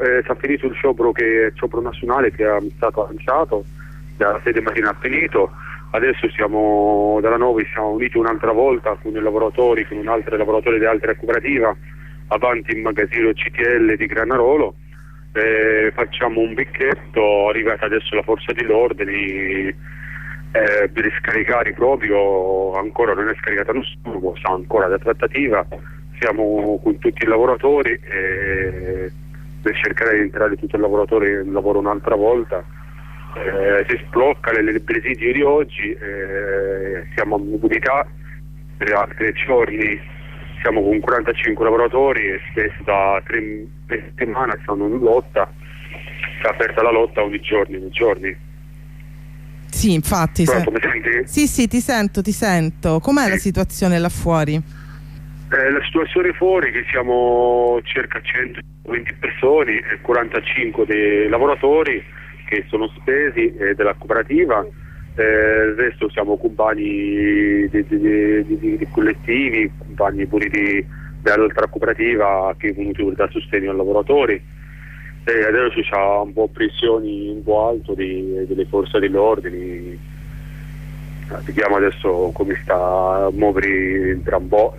si è finito il sciopero nazionale che è stato lanciato dalla sede Marina Appennito. Adesso dalla Novi siamo uniti un'altra volta con i lavoratori, con altri lavoratori di altra cooperativa, avanti il magazzino CTL di Granarolo. Facciamo un picchetto, arrivata adesso la forza dell'ordine per riscaricare proprio, ancora non è scaricata nessuno, sta ancora da trattativa. Siamo con tutti i lavoratori per cercare di entrare tutti i lavoratori in lavoro un'altra volta. Si sblocca il presidio di oggi, siamo a mobilità per altri giorni, siamo con 45 lavoratori e spesso da 3 settimane stanno in lotta, si è aperta la lotta ogni giorno. Sì, infatti. Pronto, mi senti? Sì, ti sento. Com'è la situazione là fuori? La situazione fuori è che siamo circa 120 persone e 45 dei lavoratori che sono spesi della cooperativa, il resto siamo compagni di collettivi, compagni pure dell'altra cooperativa che è venuto da sostegno ai lavoratori. Adesso c'è un po' pressioni un po' alto delle forze dell'ordine. Vediamo adesso come sta a muovere tra un po'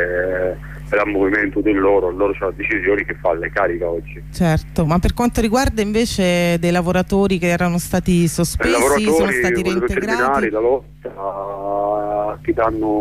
il movimento loro c'è la decisione che fa le cariche oggi. Certo, ma per quanto riguarda invece dei lavoratori che erano stati sospesi, sono stati reintegrati? La lotta che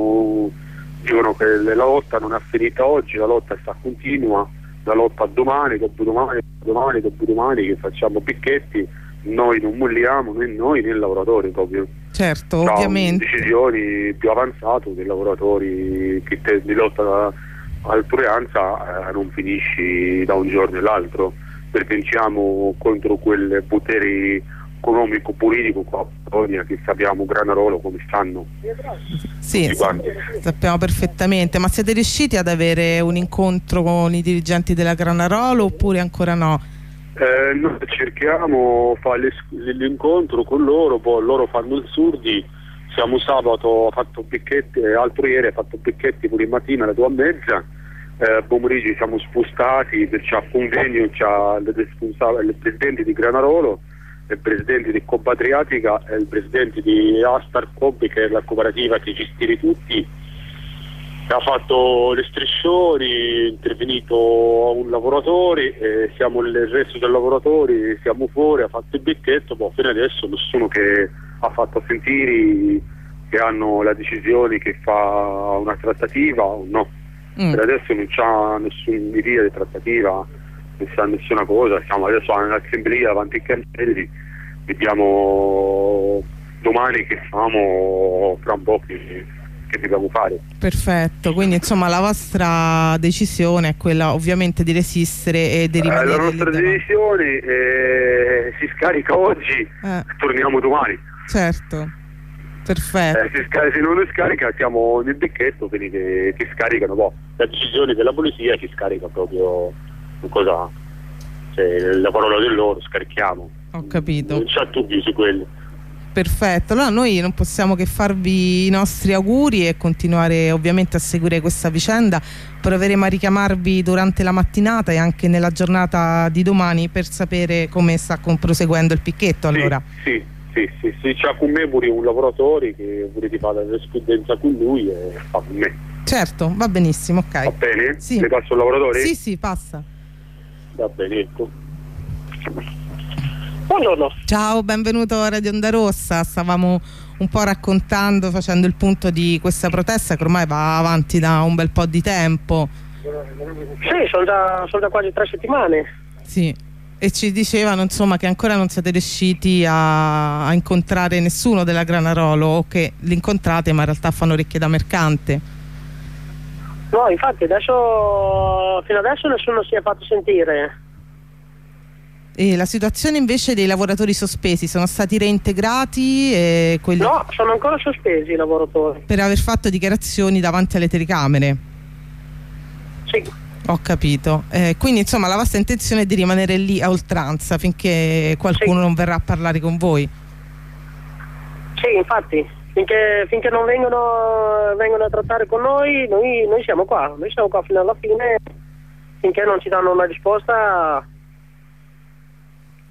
dicono che la lotta non è finita oggi, la lotta sta continua, la lotta domani, dopodomani che facciamo picchetti, noi non molliamo né noi né i lavoratori proprio. Certo, ovviamente. Decisioni più avanzate dei lavoratori che di lotta all'altruianza non finisci da un giorno all'altro, perché diciamo contro quel potere economico politico qua che sappiamo Granarolo come stanno. Sì, sappiamo perfettamente. Ma siete riusciti ad avere un incontro con i dirigenti della Granarolo oppure ancora no? Noi cerchiamo fare l'incontro con loro, poi loro fanno il surdi. Siamo sabato, ho fatto picchetti, l'altro ieri ho fatto picchetti pure in mattina alle 2:30, pomeriggio siamo spostati, c'è convegno, c'è il presidente di Granarolo, il presidente di Coppa Adriatica e il presidente di Astar Cobbi, che è la cooperativa che gestisce tutti. Ha fatto le striscioni, è intervenuto un lavoratore, siamo il resto dei lavoratori, siamo fuori, ha fatto il bicchetto, fino adesso nessuno che ha fatto sentire che hanno la decisione che fa una trattativa o no. Per adesso non c'è nessuna idea di trattativa, non c'è nessuna cosa, siamo adesso all'assemblea davanti ai cancelli, vediamo domani che facciamo fra un po' che dobbiamo fare. Perfetto, quindi insomma la vostra decisione è quella ovviamente di resistere e di rimanere la nostra decisione si scarica oggi, torniamo domani. Certo, perfetto. Se non si scarica siamo nel becchetto, quindi che scaricano la decisione della polizia, ci scarica proprio la parola del loro, scarichiamo. Ho capito. Non c'è dubbi su quello. Perfetto, allora noi non possiamo che farvi i nostri auguri e continuare ovviamente a seguire questa vicenda. Proveremo a richiamarvi durante la mattinata e anche nella giornata di domani per sapere come sta proseguendo il picchetto. Allora. Sì, c'è con me pure un lavoratore che volete fare la giurisprudenza con lui e fa con me. Certo, va benissimo, ok. Va bene? Sì. Le passo il lavoratore? Sì, passa. Va bene, ecco. Buongiorno. Ciao, benvenuto a Radio Onda Rossa. Stavamo un po' raccontando, facendo il punto di questa protesta che ormai va avanti da un bel po' di tempo. Sì, sono da quasi 3 settimane. Sì, e ci dicevano insomma che ancora non siete riusciti a incontrare nessuno della Granarolo, o che li incontrate ma in realtà fanno orecchie da mercante. No, infatti fino adesso nessuno si è fatto sentire. E la situazione invece dei lavoratori sospesi, sono stati reintegrati? No, sono ancora sospesi i lavoratori. Per aver fatto dichiarazioni davanti alle telecamere? Sì. Ho capito. Quindi insomma la vostra intenzione è di rimanere lì a oltranza finché qualcuno non verrà a parlare con voi? Sì, infatti, finché non vengono a trattare con noi siamo qua. Noi siamo qua fino alla fine, finché non ci danno una risposta.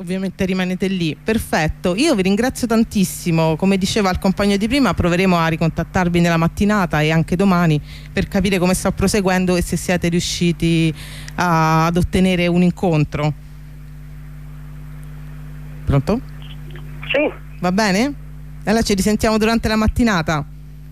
Ovviamente rimanete lì, perfetto. Io vi ringrazio tantissimo, come diceva il compagno di prima, proveremo a ricontattarvi nella mattinata e anche domani per capire come sta proseguendo e se siete riusciti ad ottenere un incontro. Pronto? Sì. Va bene? Allora ci risentiamo durante la mattinata.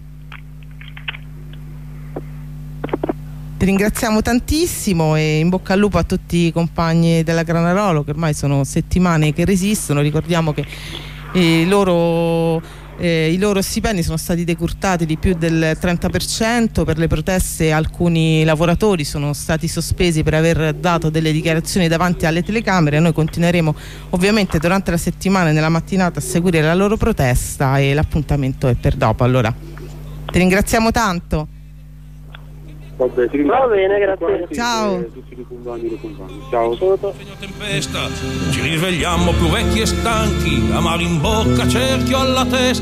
Ti ringraziamo tantissimo e in bocca al lupo a tutti i compagni della Granarolo, che ormai sono settimane che resistono. Ricordiamo che i loro stipendi sono stati decurtati di più del 30%. Per le proteste alcuni lavoratori sono stati sospesi per aver dato delle dichiarazioni davanti alle telecamere. Noi continueremo ovviamente durante la settimana e nella mattinata a seguire la loro protesta e l'appuntamento è per dopo. Allora ti ringraziamo tanto. Vabbè, Va bene, grazie. Ciao. Tutti i compagni. Ciao. Tempesta, ci risvegliamo più vecchi e stanchi, amaro in bocca, cerchio alla testa.